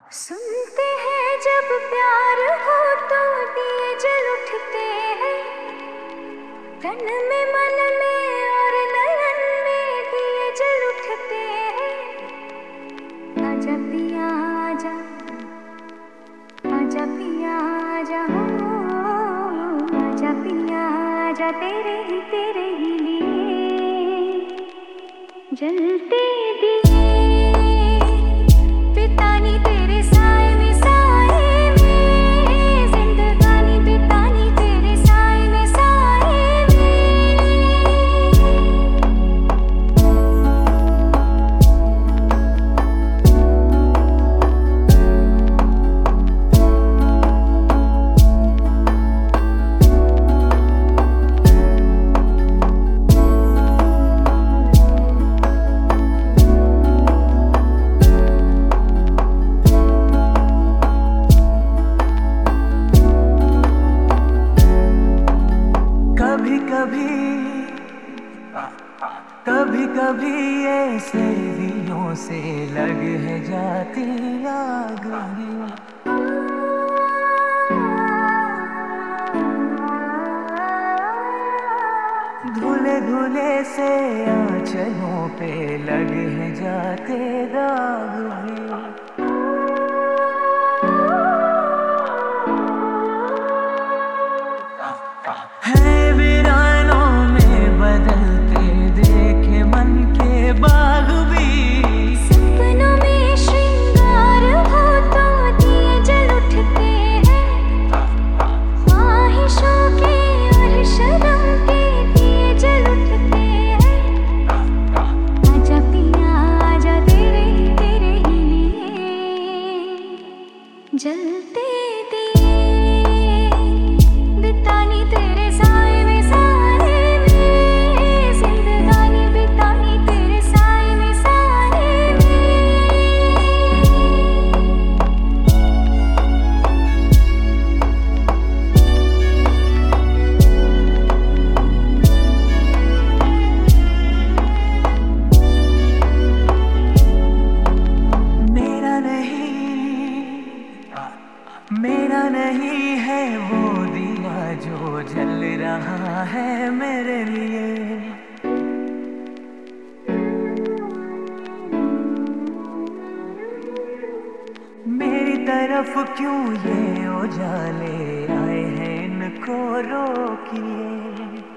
सुनते हैं जब प्यार हो तो दिए जल उठते हैं, तन में मन में और नयन में दिए जल उठते हैं। आजा पिया आजा, आजा पिया आजा, आजा पिया आजा, तेरे ही लिए जलते दिए बितानी तेरे साए में, साए में जिंदगानी बितानी तेरे साए में, साए कभी कभी ऐसे दिलों से लग है जाती आग भी। धुले धुले से आंचलों पे लग है जाते दाग भी। है वीरानों में बदलते देखे मन के बाग भी। सपनों में श्रृंगार हो तो दिए जल उठते हैं, ख्वाहिशों के और शर्म के दिए जल उठते हैं। आजा पिया आजा, तेरे ही लिए जलते दिए बितानी तेरे साए में, साए में जिंदगानी बितानी तेरे साए में, साए मेरा नहीं है वो दिया जो जल रहा है मेरे लिए। मेरी तरफ क्यों ये उजाले आए हैं, इनको रोकिए।